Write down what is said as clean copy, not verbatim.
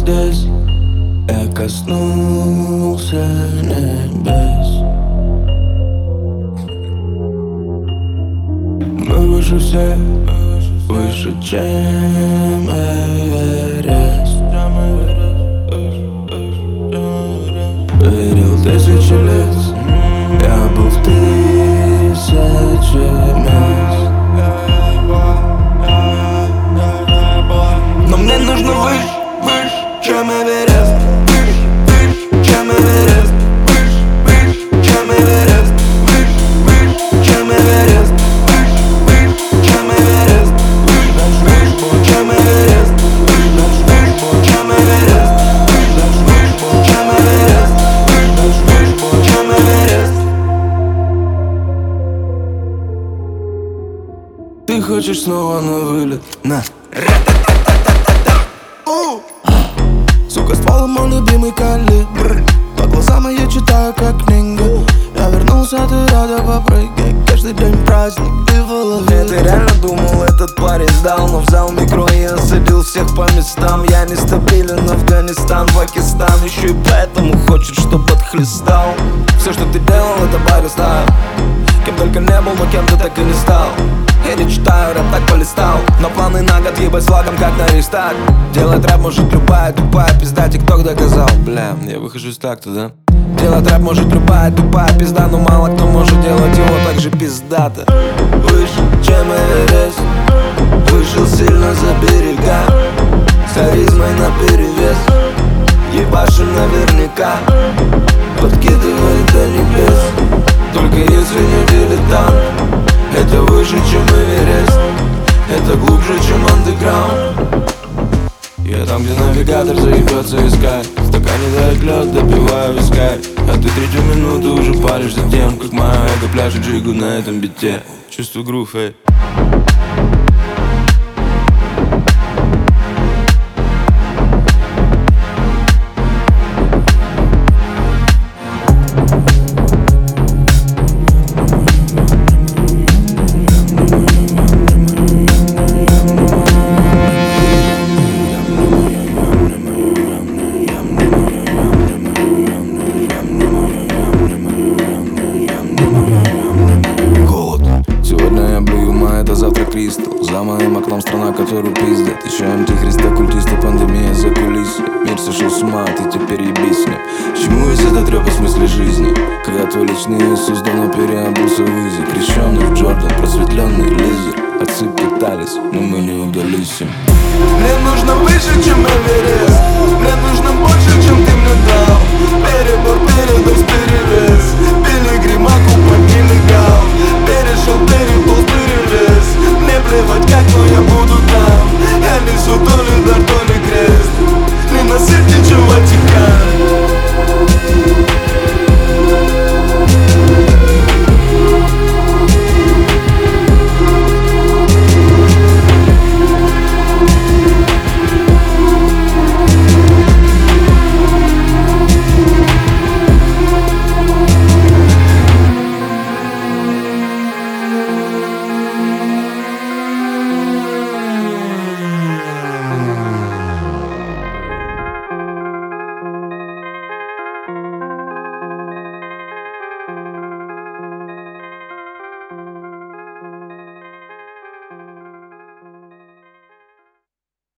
чудес. Я коснулся небес. Мы выше всех, выше, чем Эверест. Верил 1000 лет, я был в 1000 мест. Но мне нужно выше, выше, чем Эверест. Выше, выше, чем Эверест. Выше, выше, чем Эверест. Выше, выше, чем Эверест. Выше, выше, чем Эверест. Выше, выше, чем Эверест. Выше, выше, чем Эверест. Выше, выше, чем Эверест. Выше, выше, чем Эверест. Ты хочешь снова на вылет? На. Сука, ствол мой любимый калибр. По глазам я читаю как книгу. Я вернулся, ты рада попрыгай. Каждый день праздник, ты в голове. Ты реально думал, этот парень сдал, но взял микро и осадил всех по местам. Я нестабилен, Афганистан, Пакистан. Еще и поэтому хочет, чтоб отхлестал. Все, что ты делал, это барри стайл. Кем только не был, но кем ты так и не стал. Я не читаю, рэп так полистал. Но планы на год ебать флагом, как на рестарт. Делать рэп может любая тупая пизда. Тикток доказал, бля, я выхожу из такта, да? Делать рэп может любая тупая пизда. Но мало кто может делать его так же пиздато. Выше, чем Эверест. Вышел сильно за берега. С харизмой наперевес. Ебашим наверняка. Подкидывай до небес. Только если не дилетант. Это выше, чем Эверест. Это глубже, чем андеграунд. Я там, где навигатор заебется искать. В стакане дает лед, допиваю вискарь. А ты третью минуту уже паришься тем, как моя эго пляшет джигу на этом бите. Чувствую грув, эй. Завтра Кристал. За моим окном страна, которую пиздят. Еще антихриста, культиста, пандемия за кулисы. Мир сошел с ума, ты теперь ебись с ним. Чему весь этот рэп о смысле жизни? Когда твой личный Иисус давно переобулся в Изи. Крещенный в Джордан, просветленный лизер. Отцы пытались, но мы не удались им. Мне нужно выше, чем Эверест. Мне нужно больше, чем ты мне дал. Перебор, передоз, перевес.